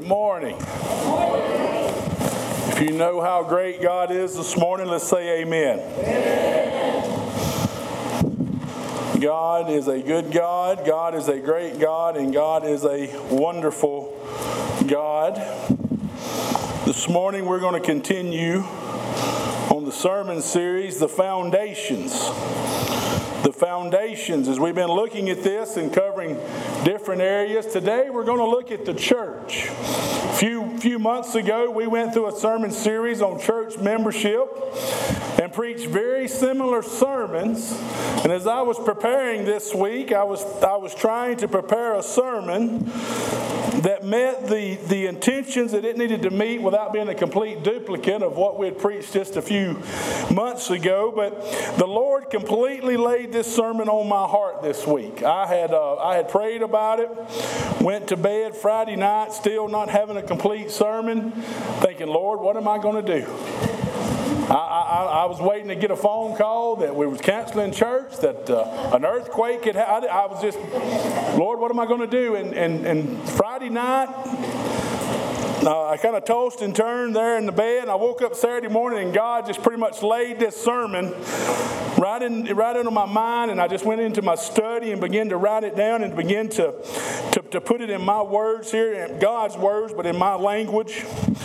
morning. If you know how great God is this morning, let's say amen. God is a good God, God is a great God, and God is a wonderful God. This morning we're going to continue on the sermon series, The Foundations. The foundations, as we've been looking at this and covering different areas. Today we're going to look at the church. A few months ago we went through a sermon series on church membership and preached very similar sermons. And as I was preparing this week, I was trying to prepare a sermon that met the intentions that it needed to meet without being a complete duplicate of what we had preached just a few months ago. But the Lord completely laid this sermon on my heart this week. I had prayed about it, went to bed Friday night, still not having a complete sermon, thinking, Lord, what am I going to do? I was waiting to get a phone call that we was canceling church, that an earthquake had happened. I was just, Lord, what am I going to do? And Friday night, I kind of tossed and turned there in the bed, and I woke up Saturday morning, and God just pretty much laid this sermon right into my mind, and I just went into my study and began to write it down and begin to put it in my words here, in God's words, but in my language,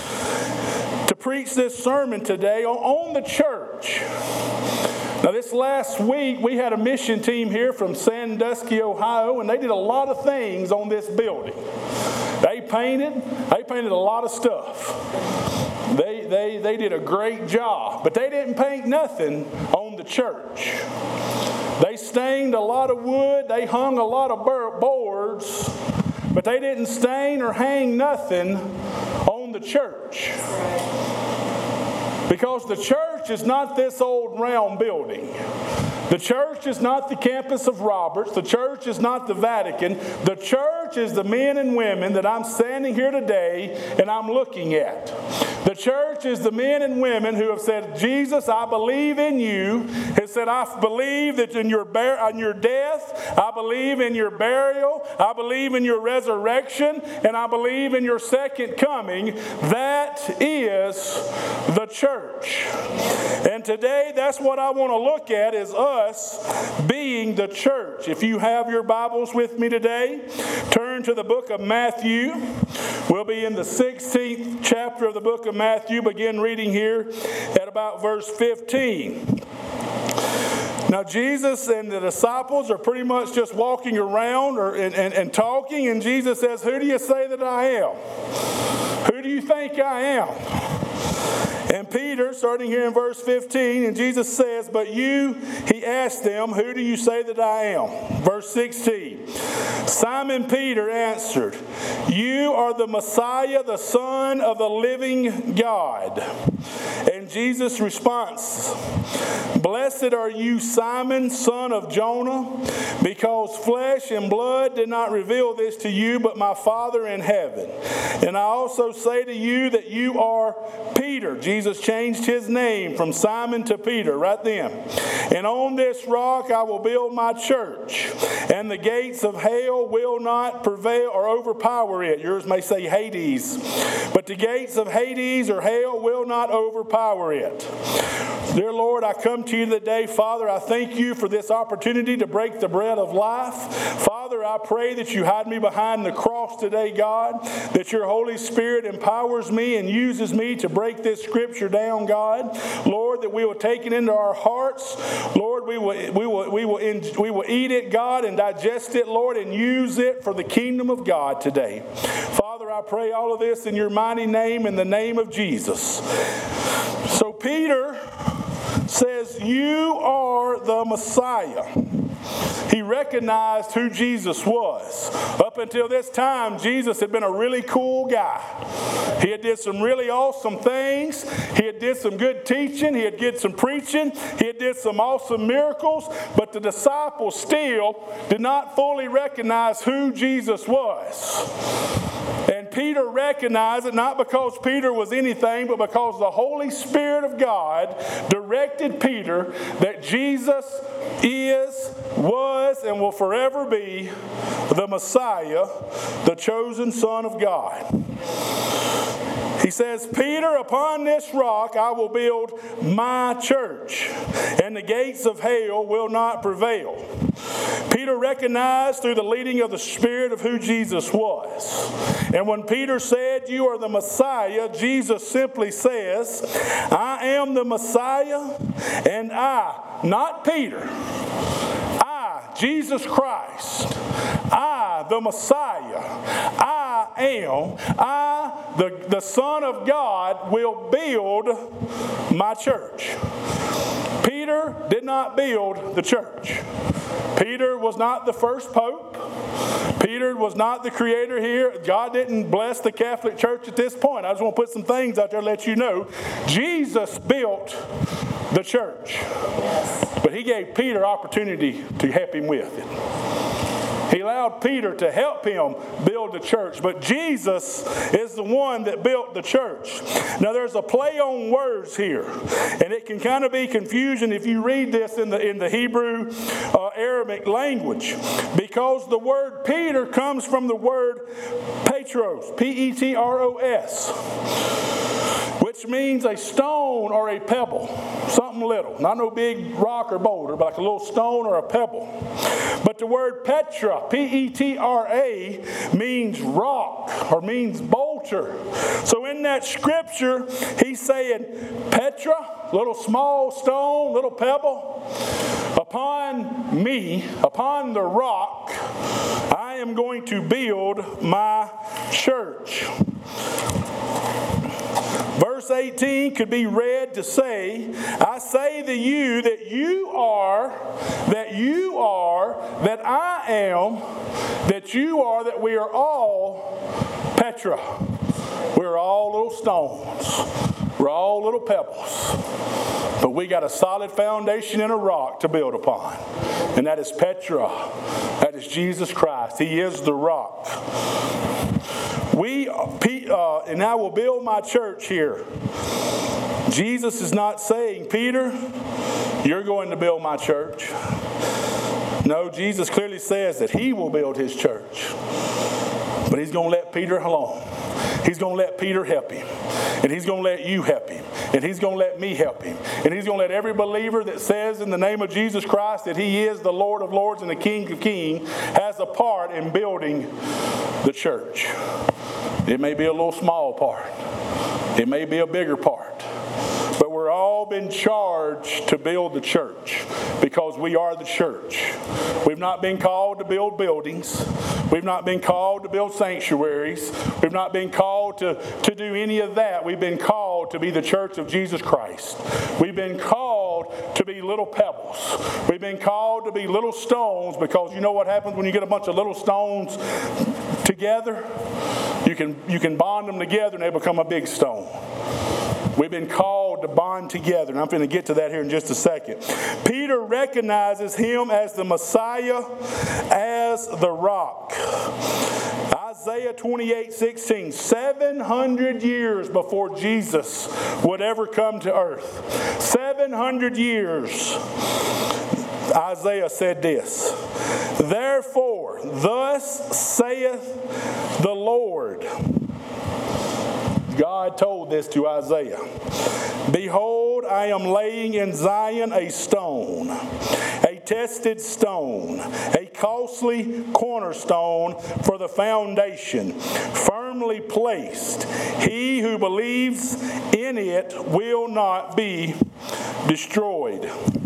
to preach this sermon today on the church. Now, this last week, we had a mission team here from Sandusky, Ohio, and they did a lot of things on this building. They painted a lot of stuff. They did a great job, but they didn't paint nothing on the church. They stained a lot of wood, they hung a lot of boards, but they didn't stain or hang nothing on the church. Because the church is not this old round building. The church is not the campus of Roberts. The church is not the Vatican. The church is the men and women that I'm standing here today and I'm looking at. The church is the men and women who have said, Jesus, I believe in you. Has said, I believe that on your death, I believe in your burial, I believe in your resurrection, and I believe in your second coming. That is the church. And today, that's what I want to look at, is us being the church. If you have your Bibles with me today, turn to the book of Matthew. We'll be in the 16th chapter of the book of Matthew. Begin reading here at about verse 15. Now, Jesus and the disciples are pretty much just walking around and talking, and Jesus says, who do you say that I am? Who do you think I am? And Peter, starting here in verse 15, and Jesus says, but you, he asked them, who do you say that I am? Verse 16, Simon Peter answered, you are the Messiah, the Son of the living God. And Jesus' response, blessed are you, Simon, son of Jonah, because flesh and blood did not reveal this to you, but my Father in heaven. And I also say to you that you are Peter. Jesus changed his name from Simon to Peter right then. And on this rock I will build my church, and the gates of hell will not prevail or overpower it. Yours may say Hades. But the gates of Hades or hell will not overpower it. Dear Lord, I come to you today, Father, I thank you for this opportunity to break the bread of life. Father, I pray that you hide me behind the cross today, God, that your Holy Spirit empowers me and uses me to break this scripture down, God. Lord, that we will take it into our hearts. Lord, we will eat it, God, and digest it, Lord, and use it for the kingdom of God today. Father, I pray all of this in your mighty name, in the name of Jesus. So Peter says, you are the Messiah. He recognized who Jesus was. Up until this time, Jesus had been a really cool guy. He had did some really awesome things. He had did some good teaching. He had did some preaching. He had did some awesome miracles. But the disciples still did not fully recognize who Jesus was. And Peter recognized it not because Peter was anything, but because the Holy Spirit of God directed Peter that Jesus is, was, and will forever be the Messiah, the chosen Son of God. He says, Peter, upon this rock I will build my church, and the gates of hell will not prevail. Peter recognized through the leading of the Spirit of who Jesus was. And when Peter said, you are the Messiah, Jesus simply says, I am the Messiah, and I, not Peter, I, Jesus Christ, I, the Messiah, the Son of God, will build my church. Peter did not build the church. Peter was not the first pope. Peter was not the creator here. God didn't bless the Catholic Church at this point. I just want to put some things out there to let you know. Jesus built the church. But he gave Peter opportunity to help him with it. He allowed Peter to help him build the church. But Jesus is the one that built the church. Now there's a play on words here. And it can kind of be confusing if you read this in the Hebrew Aramaic language. Because the word Peter comes from the word Petros. P-E-T-R-O-S. Which means a stone or a pebble. Something little. Not no big rock or boulder, but like a little stone or a pebble. But the word Petra, P-E-T-R-A, means rock or means boulder. So in that scripture, he's saying, Petra, little small stone, little pebble, upon me, upon the rock, I am going to build my church. Verse 18 could be read to say, I say to you that you are, that I am, that you are, that we are all Petra. We're all little stones. We're all little pebbles. But we got a solid foundation and a rock to build upon. And that is Petra. That is Jesus Christ. He is the rock. And I will build my church here. Jesus is not saying, Peter, you're going to build my church. No, Jesus clearly says that he will build his church. But he's going to let Peter alone. He's going to let Peter help him. And he's going to let you help him. And he's going to let me help him. And he's going to let every believer that says in the name of Jesus Christ that he is the Lord of lords and the King of kings has a part in building the church. It may be a little small part. It may be a bigger part. But we're all been charged to build the church because we are the church. We've not been called to build buildings. We've not been called to build sanctuaries. We've not been called to do any of that. We've been called to be the church of Jesus Christ. We've been called to be little pebbles. We've been called to be little stones because you know what happens when you get a bunch of little stones together? You can bond them together and they become a big stone. We've been called to bond together, and I'm going to get to that here in just a second. Peter recognizes him as the Messiah, as the rock. Isaiah 28:16, 700 years before Jesus would ever come to earth. 700 years. Isaiah said this, therefore, thus saith the Lord. God told this to Isaiah. Behold, I am laying in Zion a stone, a tested stone, a costly cornerstone for the foundation, firmly placed. He who believes in it will not be destroyed.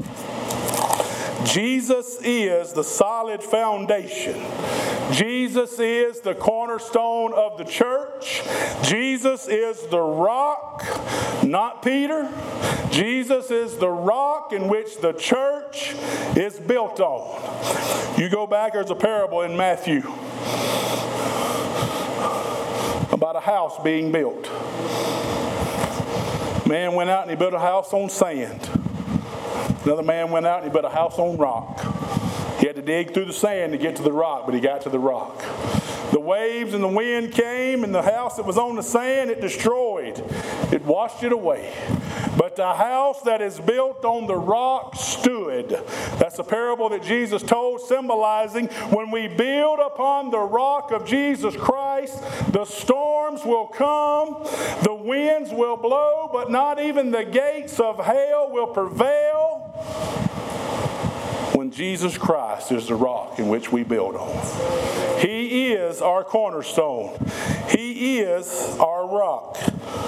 Jesus is the solid foundation. Jesus is the cornerstone of the church. Jesus is the rock, not Peter. Jesus is the rock in which the church is built on. You go back, there's a parable in Matthew about a house being built. Man went out and he built a house on sand. Another man went out and he built a house on rock. He had to dig through the sand to get to the rock, but he got to the rock. The waves and the wind came, and the house that was on the sand, it destroyed. It washed it away. But the house that is built on the rock stood. That's a parable that Jesus told, symbolizing when we build upon the rock of Jesus Christ, the storms will come, the winds will blow, but not even the gates of hell will prevail when Jesus Christ is the rock in which we build on. He is our cornerstone. He is our rock.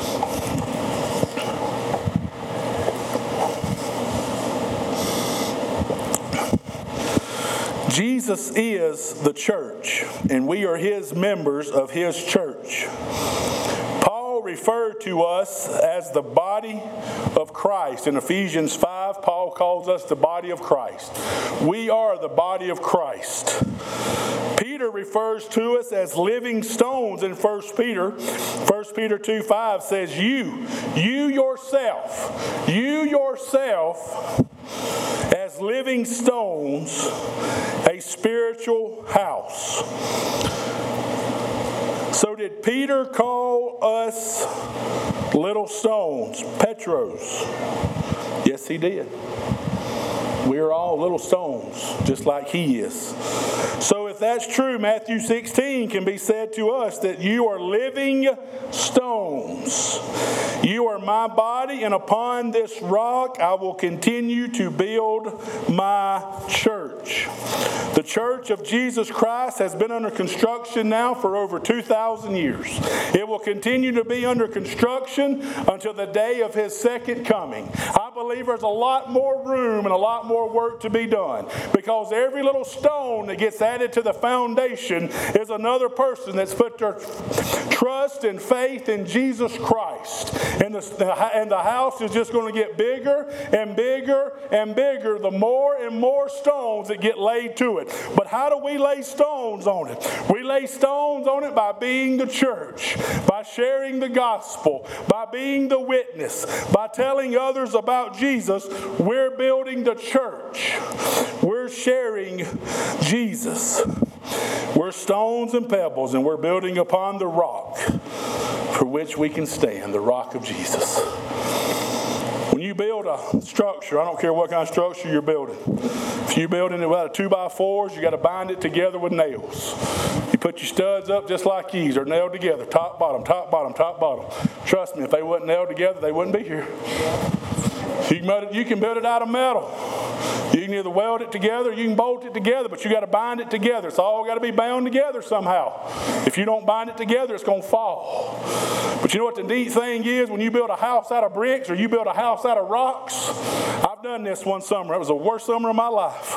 Jesus is the church, and we are His members of His church. Paul referred to us as the body of Christ. In Ephesians 5, Paul calls us the body of Christ. We are the body of Christ. Peter refers to us as living stones in 1 Peter. 1 Peter 2:5 says, you yourself, as living stones, a spiritual house. So did Peter call us little stones, Petros? Yes, he did. We are all little stones, just like he is. So if that's true, Matthew 16 can be said to us that you are living stones. You are my body, and upon this rock I will continue to build my church. The church of Jesus Christ has been under construction now for over 2,000 years. It will continue to be under construction until the day of His second coming. I believe there's a lot more room and a lot more work to be done, because every little stone that gets added to the foundation is another person that's put their trust and faith in Jesus Christ. And the house is just going to get bigger and bigger and bigger the more and more stones that get laid to it. But how do we lay stones on it? We lay stones on it by being the church, by sharing the gospel, by being the witness, by telling others about Jesus. We're building the church. We're sharing Jesus. We're stones and pebbles, and we're building upon the rock for which we can stand, the rock of Jesus. When you build a structure, I don't care what kind of structure you're building. If you're building it with 2x4s, you got to bind it together with nails. You put your studs up just like these. They're nailed together, top, bottom, top, bottom, top, bottom. Trust me, if they weren't nailed together, they wouldn't be here. You can build it out of metal. You can either weld it together, you can bolt it together, but you got to bind it together. It's all got to be bound together somehow. If you don't bind it together, it's going to fall. But you know what the neat thing is? When you build a house out of bricks or you build a house out of rocks, I've done this one summer. It was the worst summer of my life.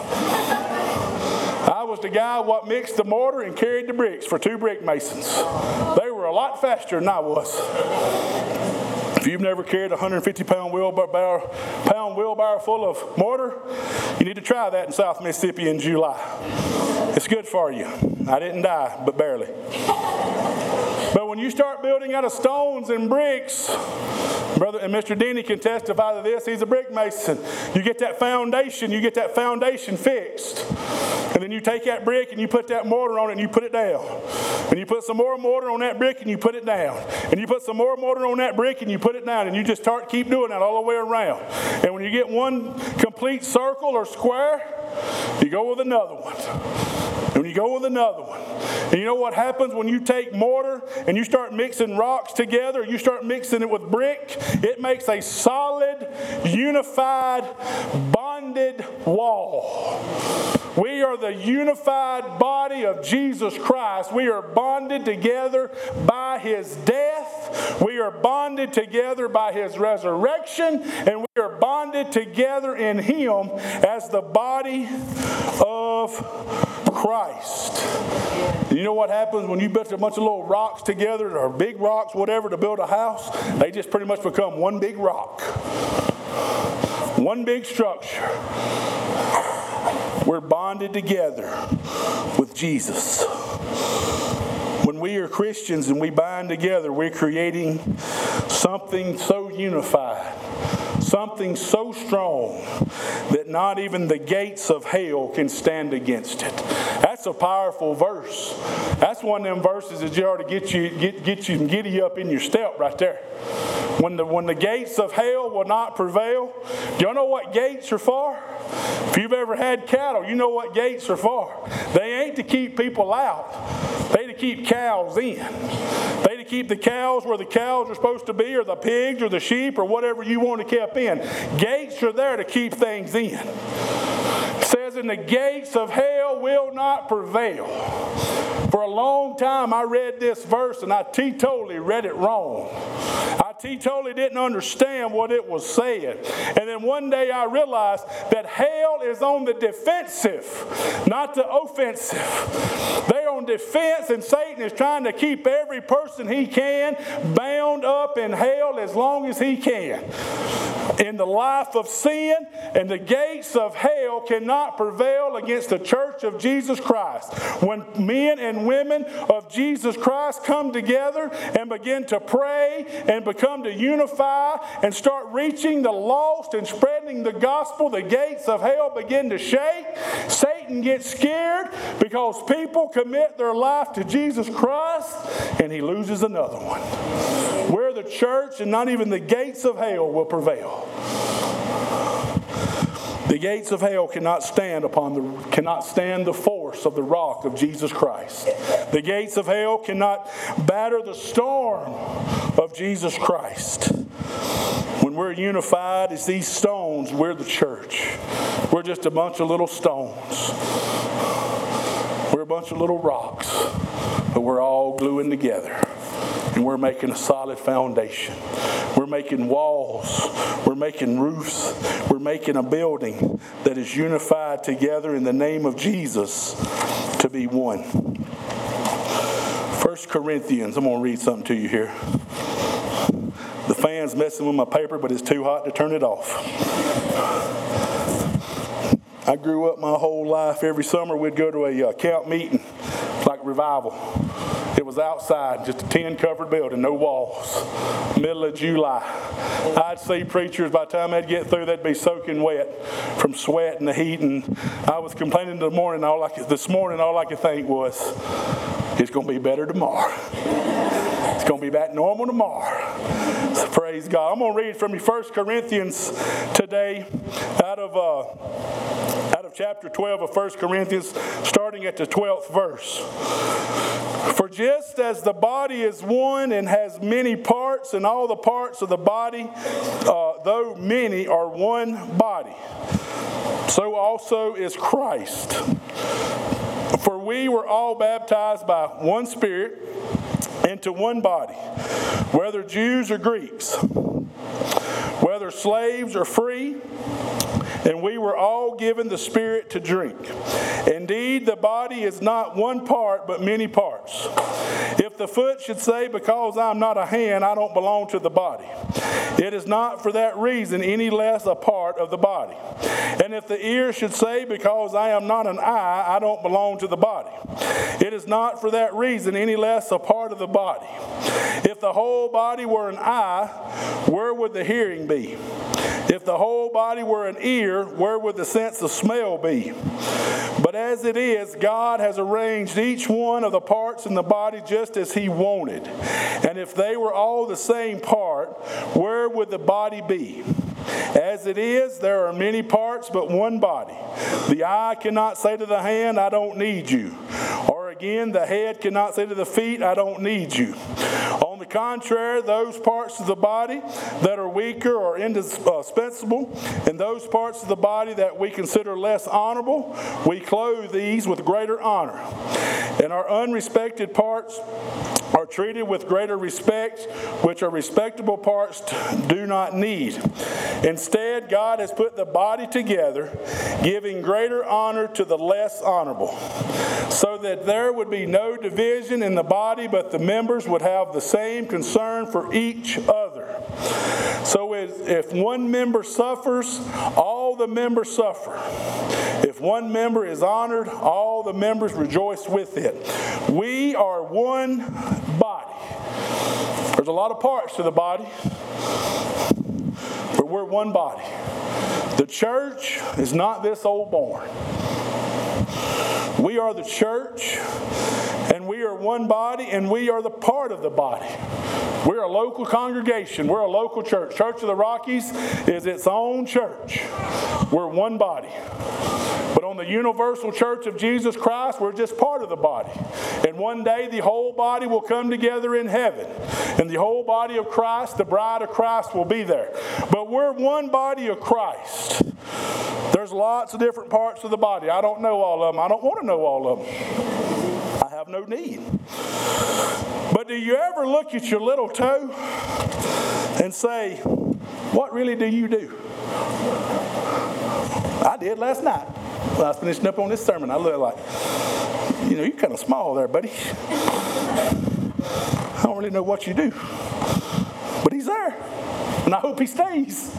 I was the guy what mixed the mortar and carried the bricks for 2 brick masons. They were a lot faster than I was. If you've never carried a 150-pound wheelbarrow full of mortar, you need to try that in South Mississippi in July. It's good for you. I didn't die, but barely. But when you start building out of stones and bricks, Brother and Mr. Denny can testify to this. He's a brick mason. You get that foundation fixed. And then you take that brick and you put that mortar on it and you put it down. And you put some more mortar on that brick and you put it down. And you put some more mortar on that brick and you put it down. And you just keep doing that all the way around. And when you get one complete circle or square, you go with another one. And you go with another one. And you know what happens when you take mortar and you start mixing rocks together, you start mixing it with brick? It makes a solid, unified, bonded wall. We are the unified body of Jesus Christ. We are bonded together by His death. We are bonded together by His resurrection. And we are bonded together in Him as the body of Christ. You know what happens when you put a bunch of little rocks together, or big rocks, whatever, to build a house? They just pretty much become one big rock. One big structure. We're bonded together with Jesus. When we are Christians and we bind together, we're creating something so unified, Something so strong that not even the gates of hell can stand against it. That's a powerful verse. That's one of them verses that you ought to get you giddy up in your step right there. When the gates of hell will not prevail. Do you know what gates are for? If you've ever had cattle, you know what gates are for. They ain't to keep people out. They to keep cows in. They to keep the cows where the cows are supposed to be, or the pigs or the sheep or whatever you want to keep in. Gates are there to keep things in. It says, and the gates of hell will not prevail. For a long time I read this verse and I totally read it wrong. I totally didn't understand what it was saying. And then one day I realized that hell is on the defensive, not the offensive. They're on defense, and Satan is trying to keep every person he can bound up in hell as long as he can. In the life of sin, and the gates of hell cannot prevail against the church of Jesus Christ. When men and women of Jesus Christ come together and begin to pray and become to unify and start reaching the lost and spreading the gospel, the gates of hell begin to shake. Satan gets scared because people commit their life to Jesus Christ, and he loses another one. We're the church, and not even the gates of hell will prevail. The gates of hell cannot stand the force of the rock of Jesus Christ. The gates of hell cannot batter the storm of Jesus Christ. When we're unified as these stones, we're the church. We're just a bunch of little stones. We're a bunch of little rocks, but we're all gluing together. And we're making a solid foundation. We're making walls. We're making roofs. We're making a building that is unified together in the name of Jesus to be one. 1 Corinthians, I'm going to read something to you here. The fan's messing with my paper, but it's too hot to turn it off. I grew up my whole life. Every summer we'd go to a camp meeting, like revival. It was outside, just a tin-covered building, no walls. Middle of July. I'd see preachers, by the time they'd get through, they'd be soaking wet from sweat and the heat. And I was complaining this morning, all I could think was, it's going to be better tomorrow. It's going to be back normal tomorrow. So praise God. I'm going to read from you 1 Corinthians today out of chapter 12 of 1 Corinthians, starting at the 12th verse. For just as the body is one and has many parts, and all the parts of the body, though many, are one body, so also is Christ. For we were all baptized by one Spirit into one body, whether Jews or Greeks, whether slaves or free, and we were all given the Spirit to drink. Indeed, the body is not one part, but many parts. If the foot should say, because I'm not a hand, I don't belong to the body, it is not for that reason any less a part of the body. And if the ear should say, because I am not an eye, I don't belong to the body, it is not for that reason any less a part of the body. If the whole body were an eye, where would the hearing be? If the whole body were an ear, where would the sense of smell be? But as it is, God has arranged each one of the parts in the body just as He wanted. And if they were all the same part, where would the body be? As it is, there are many parts, but one body. The eye cannot say to the hand, I don't need you. Or again, the head cannot say to the feet, I don't need you. On the contrary, those parts of the body that are weaker are indispensable, and those parts of the body that we consider less honorable, we clothe these with greater honor. And our unrespected parts are treated with greater respect, which our respectable parts do not need. Instead, God has put the body together, giving greater honor to the less honorable, so that there would be no division in the body, but the members would have the same concern for each other. So if one member suffers, all the members suffer. If one member is honored, all the members rejoice with it. We are one body. There's a lot of parts to the body, but we're one body. The church is not this old barn. We are the church, and we are one body, and we are the part of the body. We're a local congregation. We're a local church. Church of the Rockies is its own church. We're one body. But on the universal church of Jesus Christ, we're just part of the body. And one day the whole body will come together in heaven. And the whole body of Christ, the bride of Christ, will be there. But we're one body of Christ. There's lots of different parts of the body. I don't know all of them. I don't want to know all of them. I have no need. But do you ever look at your little toe and say, what really do you do? I did last night. When I was finishing up on this sermon, I looked like, you're kind of small there, buddy. I don't really know what you do. But he's there. And I hope he stays.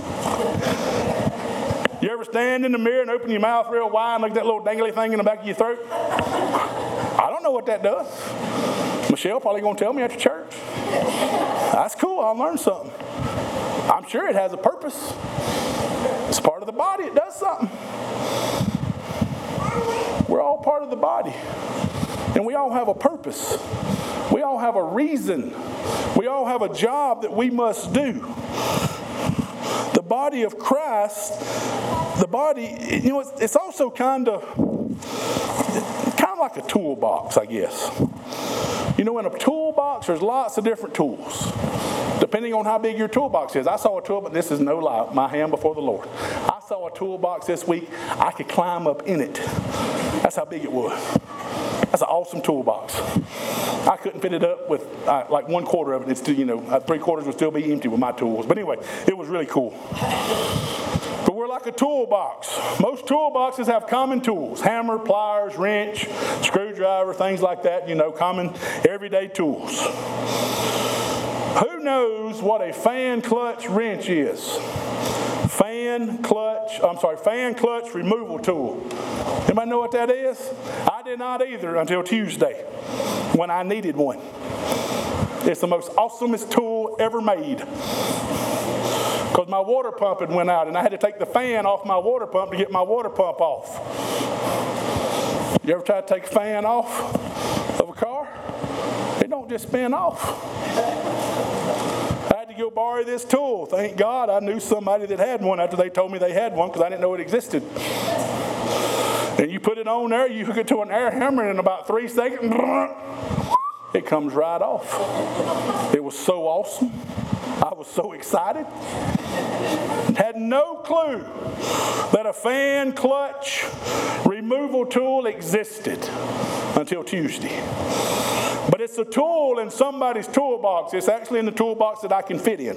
You ever stand in the mirror and open your mouth real wide and look at that little dangly thing in the back of your throat? I don't know what that does. Michelle probably going to tell me after church. That's cool. I'll learn something. I'm sure it has a purpose. It's part of the body. It does something. We're all part of the body. And we all have a purpose. We all have a reason. We all have a job that we must do. The body of Christ, the body, it's also kind of like a toolbox, I guess. In a toolbox, there's lots of different tools, depending on how big your toolbox is. I saw a toolbox, this is no lie, my hand before the Lord. I saw a toolbox this week, I could climb up in it. That's how big it was. That's an awesome toolbox. I couldn't fit it up with like 1/4 of it. It's still, 3/4 would still be empty with my tools. But anyway, it was really cool. But we're like a toolbox. Most toolboxes have common tools: hammer, pliers, wrench, screwdriver, things like that. Common everyday tools. Who knows what a fan clutch wrench is? Fan clutch removal tool. Anybody know what that is? I did not either until Tuesday when I needed one. It's the most awesomest tool ever made. Because my water pump had went out and I had to take the fan off my water pump to get my water pump off. You ever try to take a fan off of a car? It don't just spin off. I had to go borrow this tool. Thank God I knew somebody that had one after they told me they had one, because I didn't know it existed. And you put it on there, you hook it to an air hammer, and in about 3 seconds, it comes right off. It was so awesome. I was so excited. Had no clue that a fan clutch removal tool existed until Tuesday. But it's a tool in somebody's toolbox. It's actually in the toolbox that I can fit in.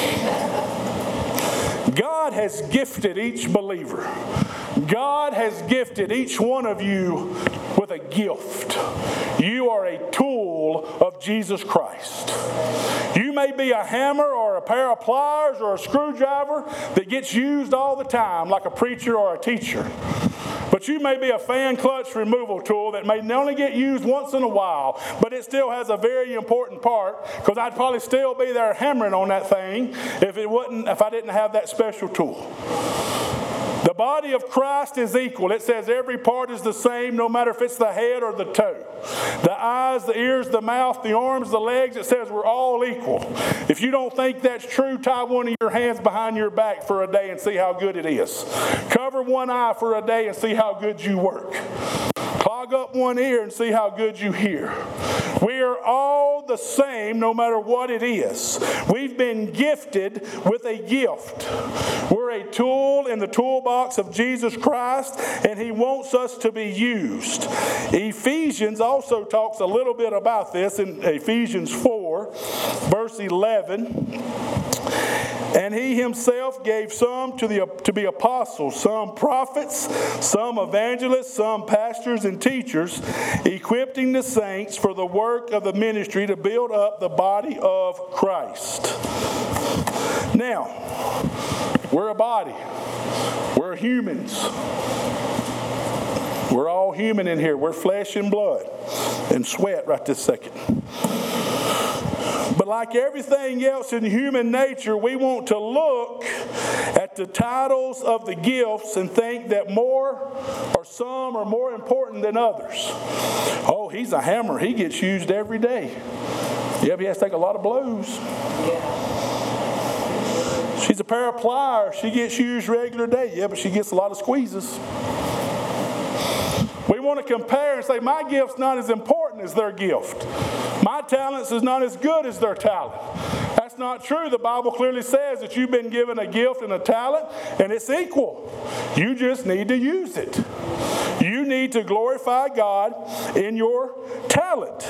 God has gifted each believer. God has gifted each one of you with a gift. You are a tool of Jesus Christ. You may be a hammer or a pair of pliers or a screwdriver that gets used all the time, like a preacher or a teacher. But you may be a fan clutch removal tool that may only get used once in a while, but it still has a very important part, because I'd probably still be there hammering on that thing if I didn't have that special tool. The body of Christ is equal. It says every part is the same, no matter if it's the head or the toe. The eyes, the ears, the mouth, the arms, the legs, it says we're all equal. If you don't think that's true, tie one of your hands behind your back for a day and see how good it is. Cover one eye for a day and see how good you work. Clog up one ear and see how good you hear. We are all the same no matter what it is. We've been gifted with a gift. We're a tool in the toolbox of Jesus Christ, and He wants us to be used. Ephesians also talks a little bit about this in Ephesians 4, verse 11. And He Himself gave some to be apostles, some prophets, some evangelists, some pastors and teachers, equipping the saints for the work of the ministry to build up the body of Christ. Now, we're a body. We're humans. We're all human in here. We're flesh and blood and sweat right this second. But like everything else in human nature, we want to look at the titles of the gifts and think that more or some are more important than others. Oh, he's a hammer. He gets used every day. Yeah, but he has to take a lot of blows. She's a pair of pliers. She gets used regular day. Yeah, but she gets a lot of squeezes. We want to compare and say, my gift's not as important as their gift. My talents is not as good as their talent. That's not true. The Bible clearly says that you've been given a gift and a talent, and it's equal. You just need to use it. You need to glorify God in your talent.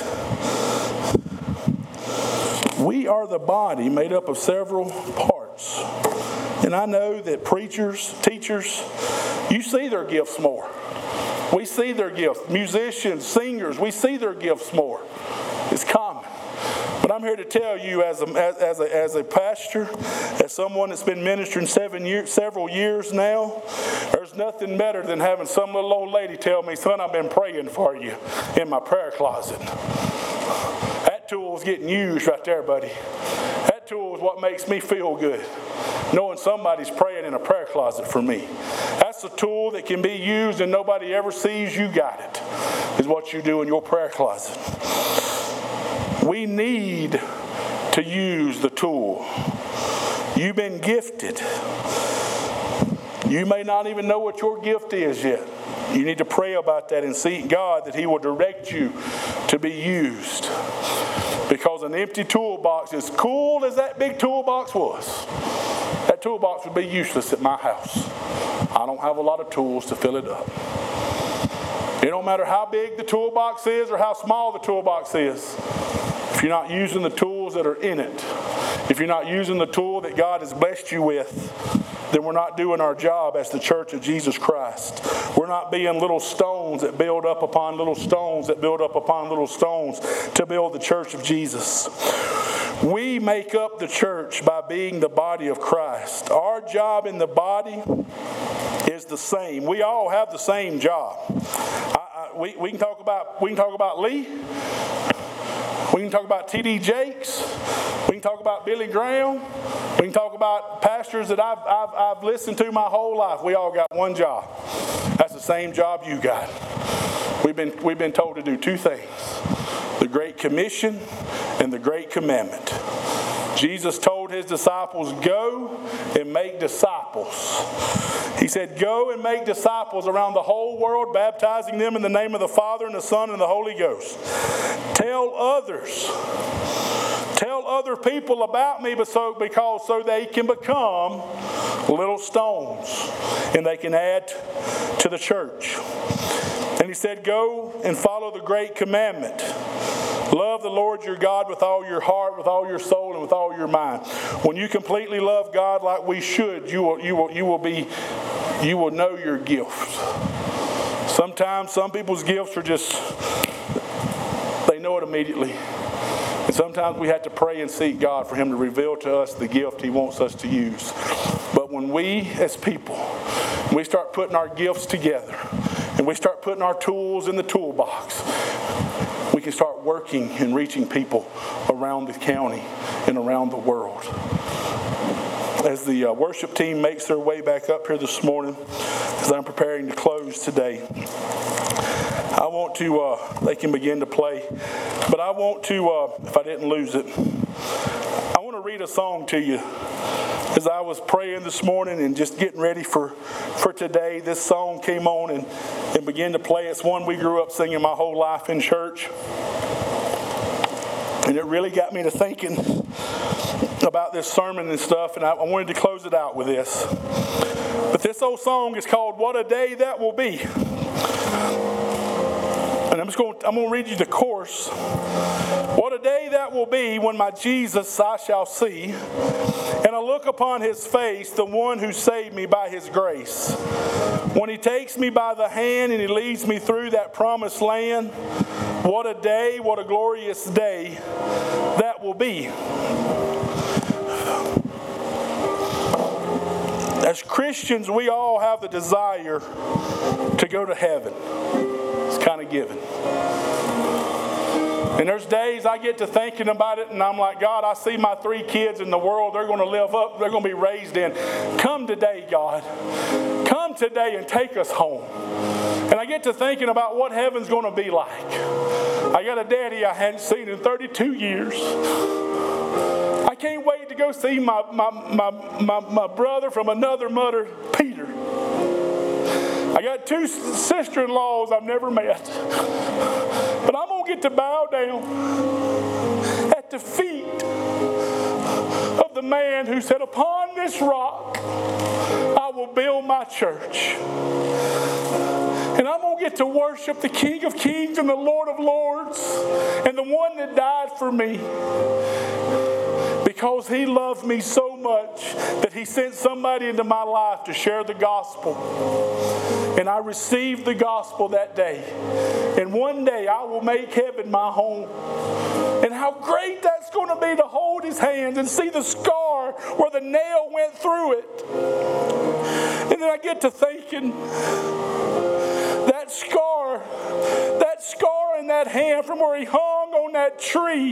We are the body made up of several parts. And I know that preachers, teachers, you see their gifts more. We see their gifts. Musicians, singers, we see their gifts more. It's common. But I'm here to tell you as a pastor, as someone that's been ministering several years now, there's nothing better than having some little old lady tell me, son, I've been praying for you in my prayer closet. That tool's getting used right there, buddy. That tool is what makes me feel good. Knowing somebody's praying in a prayer closet for me. That's a tool that can be used and nobody ever sees you got it, is what you do in your prayer closet. We need to use the tool. You've been gifted. You may not even know what your gift is yet. You need to pray about that and seek God that He will direct you to be used. Because an empty toolbox, as cool as that big toolbox was, that toolbox would be useless at my house. I don't have a lot of tools to fill it up. It don't matter how big the toolbox is or how small the toolbox is. If you're not using the tools that are in it, if you're not using the tool that God has blessed you with, then we're not doing our job as the church of Jesus Christ. We're not being little stones that build up upon little stones that build up upon little stones to build the church of Jesus. We make up the church by being the body of Christ. Our job in the body is the same. We all have the same job. We can talk about Lee. We can talk about T.D. Jakes. We can talk about Billy Graham. We can talk about pastors that I've listened to my whole life. We all got one job. That's the same job you got. We've been told to do two things: the Great Commission and the Great Commandment. Jesus told His disciples, go and make disciples. He said, go and make disciples around the whole world, baptizing them in the name of the Father and the Son and the Holy Ghost. Tell other people about me so they can become little stones and they can add to the church. And He said, go and follow the Great Commandment. Love the Lord your God with all your heart, with all your soul, and with all your mind. When you completely love God like we should, you will know your gift. Sometimes some people's gifts are just, they know it immediately. And sometimes we have to pray and seek God for Him to reveal to us the gift He wants us to use. But when we as people, we start putting our gifts together and we start putting our tools in the toolbox, we can start working and reaching people around the county and around the world. As the worship team makes their way back up here this morning, as I'm preparing to close today, I want to, they can begin to play, but I want to, if I didn't lose it, I want to read a song to you. As I was praying this morning and just getting ready for today, this song came on and began to play. It's one we grew up singing my whole life in church. And it really got me to thinking about this sermon and stuff, and I wanted to close it out with this. But this old song is called What a Day That Will Be. And I'm going to read you the chorus. What a day that will be when my Jesus I shall see, and I look upon His face, the one who saved me by His grace. When He takes me by the hand and He leads me through that promised land, what a day, what a glorious day that will be. As Christians, we all have the desire to go to heaven. It's kind of given. And there's days I get to thinking about it and I'm like, God, I see my 3 kids in the world they're going to live up, they're going to be raised in. Come today, God. Come today and take us home. And I get to thinking about what heaven's going to be like. I got a daddy I hadn't seen in 32 years. I can't wait to go see my brother from another mother, Peter. I got 2 sister-in-laws I've never met. But I'm going to get to bow down at the feet of the man who said, upon this rock I will build my church. And I'm going to get to worship the King of Kings and the Lord of Lords and the one that died for me. Because he loved me so much that he sent somebody into my life to share the gospel. And I received the gospel that day. And one day I will make heaven my home. And how great that's going to be to hold his hands and see the scar where the nail went through it. And then I get to thinking, that scar in that hand from where he hung on that tree.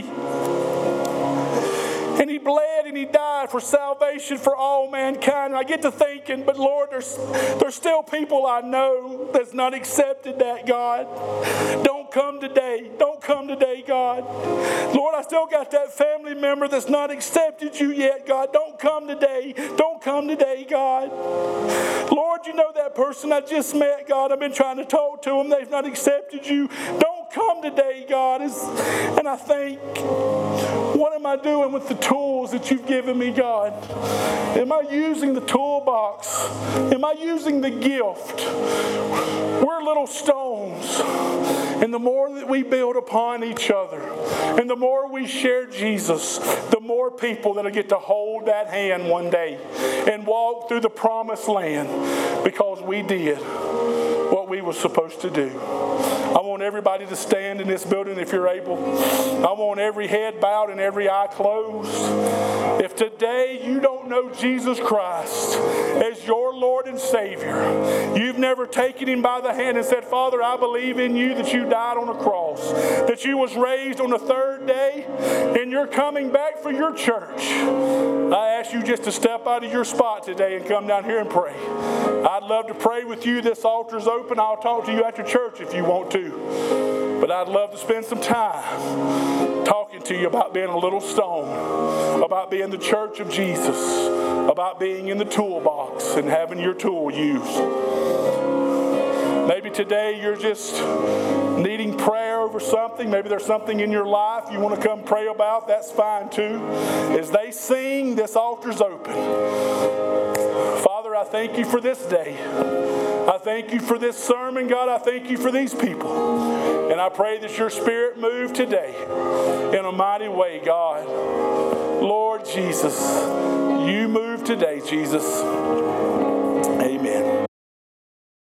And he bled and he died for salvation for all mankind. And I get to thinking, but Lord, there's still people I know that's not accepted that, God. Don't come today. Don't come today, God. Lord, I still got that family member that's not accepted you yet, God. Don't come today. Don't come today, God. Lord, you know that person I just met, God. I've been trying to talk to them. They've not accepted you. Don't come today, God. And I think, what am I doing with the tools that you've given me, God? Am I using the toolbox? Am I using the gift? We're little stones. And the more that we build upon each other, and the more we share Jesus, the more people that'll get to hold that hand one day and walk through the promised land because we did what we were supposed to do. I want everybody to stand in this building if you're able. I want every head bowed and every eye closed. If today you don't know Jesus Christ as your Lord and Savior, you've never taken him by the hand and said, Father, I believe in you that you died on a cross, that you was raised on the 3rd day, and you're coming back for your church. I ask you just to step out of your spot today and come down here and pray. I'd love to pray with you. This altar's open. I'll talk to you after church if you want to. But I'd love to spend some time talking to you about being a little stone, about being the church of Jesus, about being in the toolbox and having your tool used. Maybe today you're just needing prayer over something. Maybe there's something in your life you want to come pray about. That's fine too. As they sing, this altar's open. Father, I thank you for this day. I thank you for this sermon, God. I thank you for these people. And I pray that your Spirit move today in a mighty way, God. Lord Jesus, you move today, Jesus.